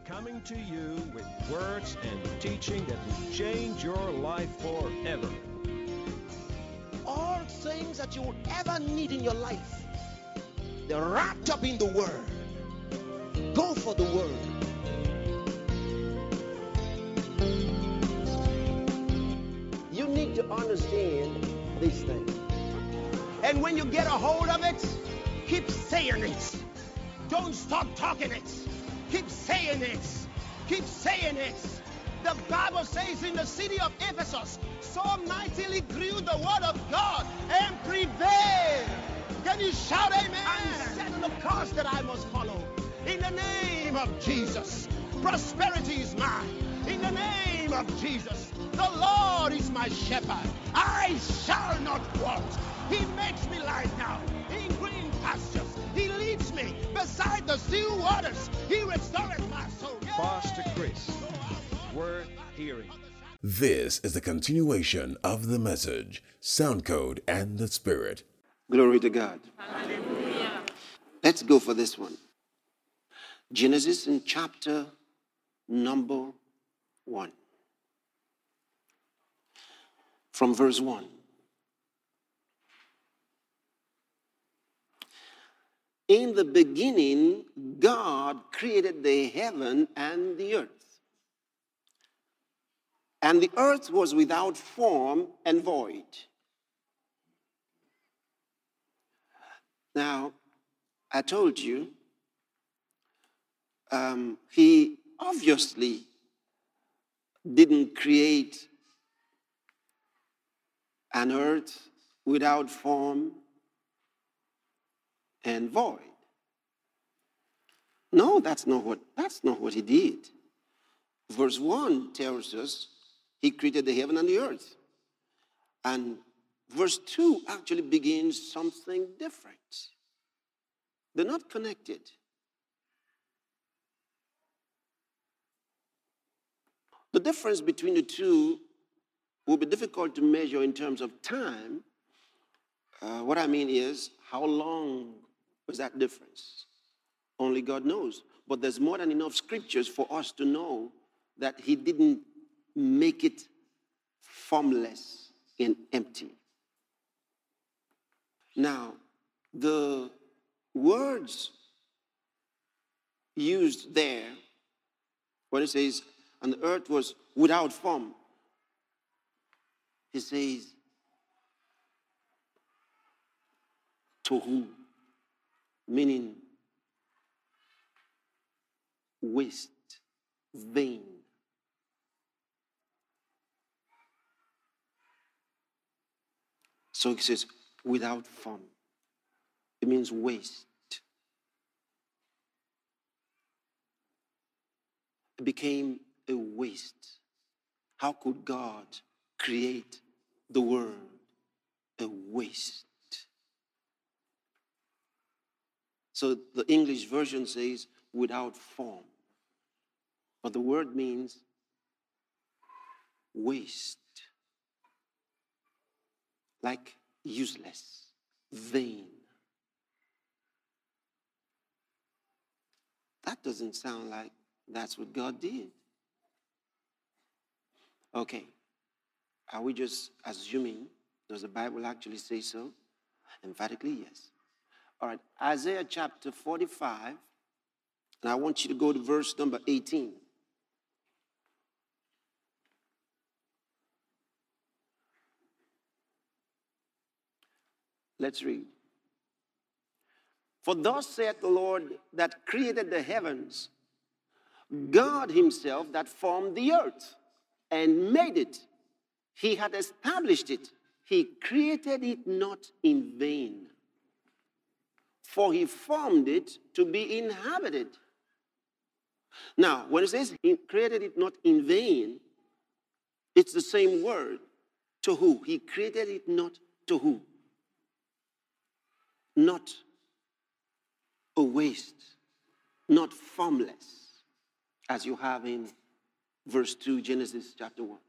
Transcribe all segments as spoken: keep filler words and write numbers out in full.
coming to you with words and teaching that will change your life forever. All things that you would ever need in your life, they're wrapped up in the Word. Go for the Word. You need to understand these things. And when you get a hold of it, keep saying it. Don't stop talking it. Keep saying it. Keep saying it. The Bible says in the city of Ephesus, so mightily grew the word of God and prevailed. Can you shout amen? I'm setting the course that I must follow. In the name of Jesus, prosperity is mine. In the name of Jesus, the Lord is my shepherd. I shall not want. He makes me lie down in green pastures. He leads me beside the still waters. He restores my soul. Pastor Chris, worth hearing. This is the continuation of the message, Sound Code and the Spirit. Glory to God. Hallelujah. Let's go for this one. Genesis in chapter number one. From verse one. In the beginning, God created the heaven and the earth. And the earth was without form and void. Now, I told you, um, he obviously didn't create an earth without form and void. No, that's not what, that's not what he did. Verse one tells us he created the heaven and the earth. And verse two actually begins something different. They're not connected. The difference between the two will be difficult to measure in terms of time. Uh, what I mean is, how long was that difference? Only God knows. But there's more than enough scriptures for us to know that he didn't make it formless and empty. Now, the words used there, when it says, and the earth was without form, it says, tohu, meaning waste, vain. So it says, without form. It means waste. It became a waste. How could God create the world a waste? So the English version says without form. But the word means waste. Like useless, vain. That doesn't sound like that's what God did. Okay. Are we just assuming? Does the Bible actually say so? Emphatically, yes. All right. Isaiah chapter forty-five. And I want you to go to verse number eighteen. Let's read. For thus saith the Lord that created the heavens, God himself that formed the earth and made it. He had established it. He created it not in vain. For he formed it to be inhabited. Now, when it says he created it not in vain, it's the same word. To who? He created it not to who? Not a waste, not formless, as you have in verse two, Genesis chapter one.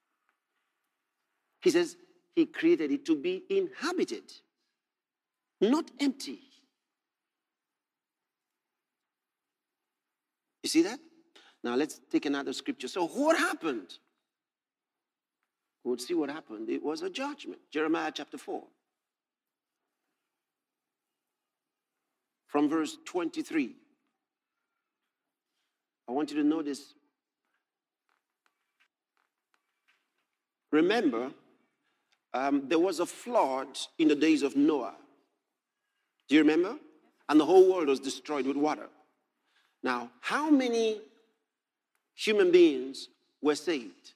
He says he created it to be inhabited, not empty. You see that? Now let's take another scripture. So what happened? We'll see what happened. It was a judgment. Jeremiah chapter four. From verse twenty-three. I want you to notice. Remember, um, there was a flood in the days of Noah. Do you remember? And the whole world was destroyed with water. Now, how many human beings were saved?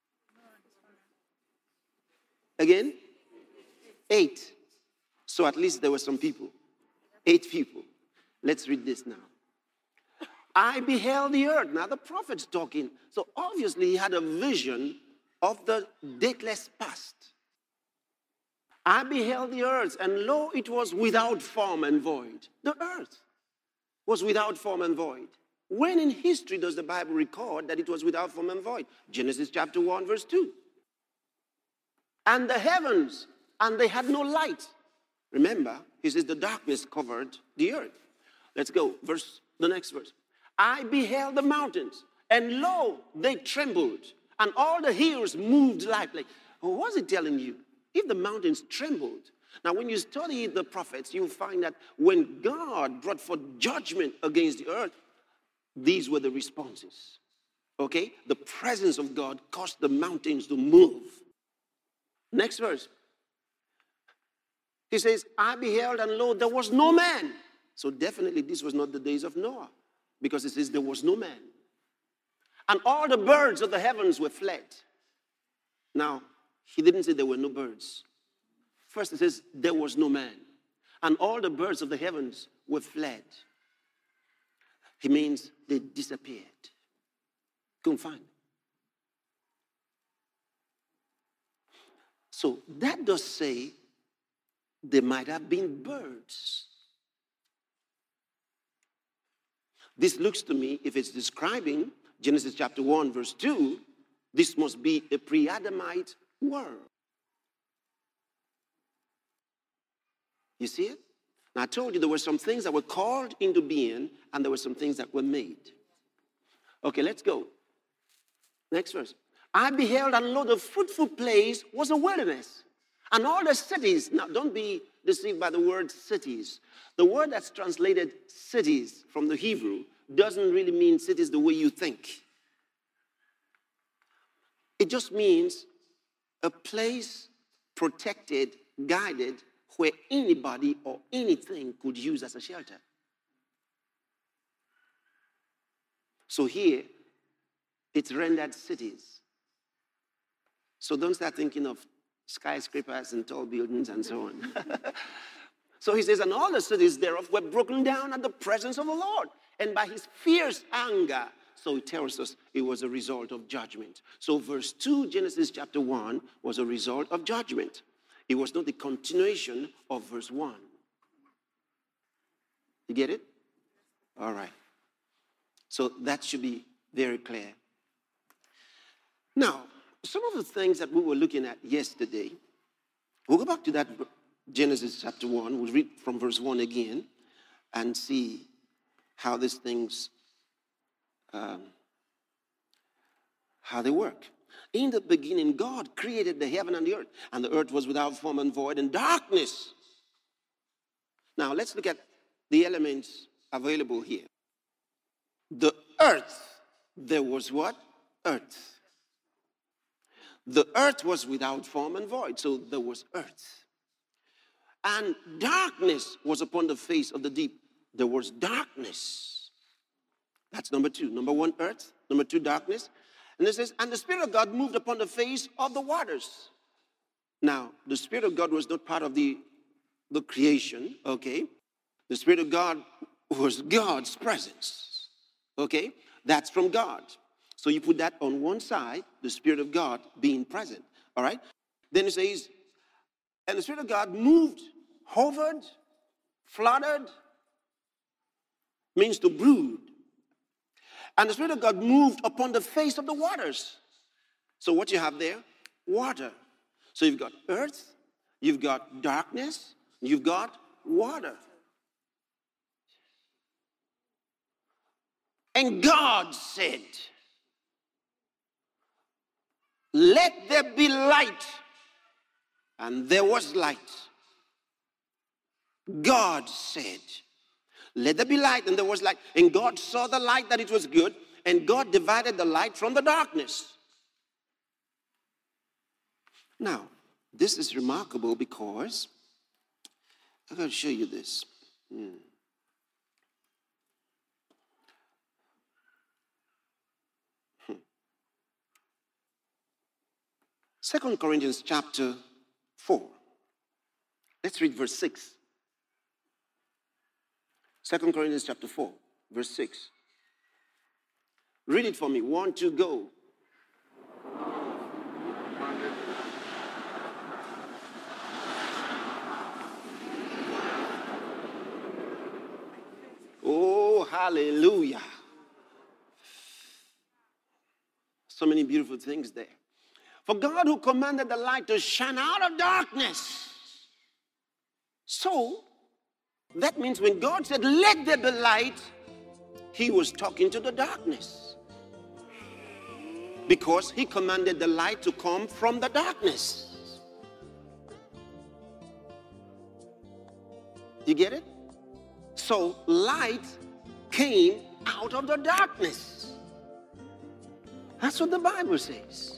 Again? Eight. So at least there were some people. Eight people. Let's read this now. I beheld the earth. Now the prophet's talking. So obviously he had a vision of the dateless past. I beheld the earth, and lo, it was without form and void. The earth was without form and void. When in history does the Bible record that it was without form and void? Genesis chapter one, verse two. And the heavens, and they had no light. Remember, he says the darkness covered the earth. Let's go, verse, the next verse. I beheld the mountains, and lo, they trembled, and all the hills moved lightly. What was it telling you? If the mountains trembled. Now, when you study the prophets, you'll find that when God brought forth judgment against the earth, these were the responses. Okay? The presence of God caused the mountains to move. Next verse. He says, I beheld, and lo, there was no man. So definitely this was not the days of Noah, because it says there was no man. And all the birds of the heavens were fled. Now, he didn't say there were no birds. First it says there was no man. And all the birds of the heavens were fled. He means they disappeared. Couldn't find them. So that does say there might have been birds. This looks to me, if it's describing Genesis chapter one, verse two, this must be a pre-Adamite world. You see it? Now, I told you there were some things that were called into being, and there were some things that were made. Okay, let's go. Next verse. I beheld, and lo, the fruitful place was a wilderness, and all the cities. Now, don't be deceived by the word cities. The word that's translated cities from the Hebrew doesn't really mean cities the way you think. It just means a place protected, guided, where anybody or anything could use as a shelter. So here, it's rendered cities. So don't start thinking of skyscrapers and tall buildings and so on. So he says, and all the cities thereof were broken down at the presence of the Lord, and by his fierce anger. So it tells us it was a result of judgment. So verse two, Genesis chapter one, was a result of judgment. It was not the continuation of verse one. You get it? All right. So that should be very clear. Now, some of the things that we were looking at yesterday, we'll go back to that Genesis chapter one. We'll read from verse one again and see how these things, um, how they work. In the beginning, God created the heaven and the earth, and the earth was without form and void, and darkness. Now, let's look at the elements available here. The earth, there was what? Earth. The earth was without form and void, so there was earth. And darkness was upon the face of the deep. There was darkness. That's number two. Number one, earth. Number two, darkness. And it says, and the Spirit of God moved upon the face of the waters. Now, the Spirit of God was not part of the, the creation, okay? The Spirit of God was God's presence, okay? That's from God. So you put that on one side, the Spirit of God being present, all right? Then it says, and the Spirit of God moved, hovered, fluttered, means to brood. And the Spirit of God moved upon the face of the waters. So what you have there? Water. So you've got earth, you've got darkness, you've got water. And God said, let there be light. And there was light. God said, let there be light, and there was light. And God saw the light that it was good, and God divided the light from the darkness. Now, this is remarkable because I'm going to show you this. Hmm. Hmm. Second Corinthians chapter four. Let's read verse six. Second Corinthians chapter four, verse six. Read it for me. One, two, go. Oh, hallelujah. So many beautiful things there. For God who commanded the light to shine out of darkness. So, that means when God said, let there be light, he was talking to the darkness. Because he commanded the light to come from the darkness. You get it? So light came out of the darkness. That's what the Bible says.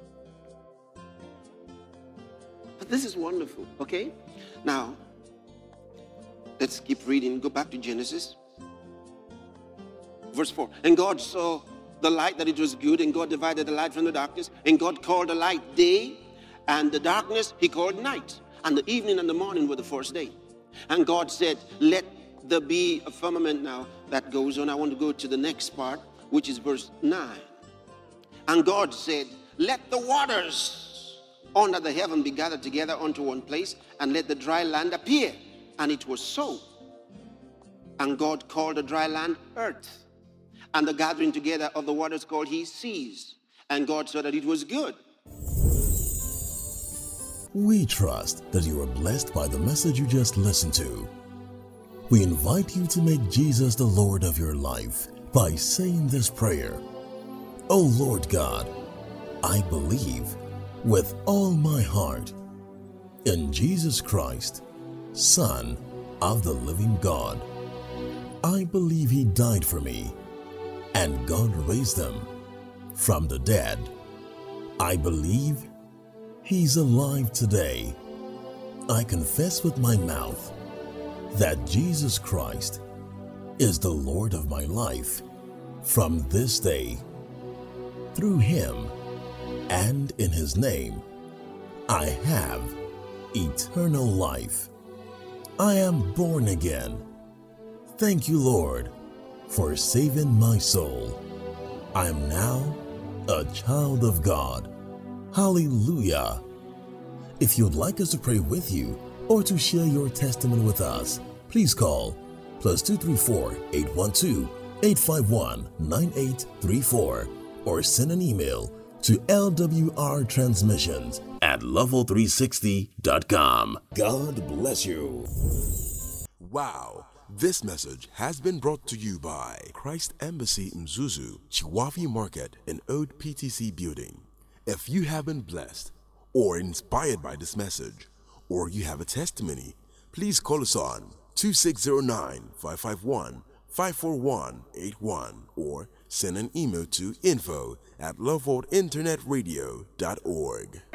But this is wonderful, okay? Now, let's keep reading. Go back to Genesis. Verse four. And God saw the light that it was good, and God divided the light from the darkness. And God called the light day, and the darkness he called night. And the evening and the morning were the first day. And God said, let there be a firmament. Now that goes on. I want to go to the next part, which is verse nine. And God said, let the waters under the heaven be gathered together unto one place, and let the dry land appear. And it was so. And God called the dry land earth, and the gathering together of the waters called he seas. And God saw that it was good. We trust that you are blessed by the message you just listened to. We invite you to make Jesus the Lord of your life by saying this prayer. O Lord God, I believe with all my heart in Jesus Christ, Son of the living God. I believe he died for me, and God raised him from the dead. I believe he's alive today. I confess with my mouth that Jesus Christ is the Lord of my life from this day. Through him and in his name, I have eternal life. I am born again. Thank you, Lord, for saving my soul. I am now a child of God. Hallelujah. If you'd like us to pray with you or to share your testimony with us, please call plus two three four, eight one two, eight five one, nine eight three four or send an email to L W R transmissions at level three sixty dot com. God bless you. Wow. This message has been brought to you by Christ Embassy Mzuzu, Chiwafi Market and Old P T C Building. If you have been blessed or inspired by this message, or you have a testimony, please call us on two six zero nine, five five one, five four one eight one or send an email to info at loveworld internet radio dot org.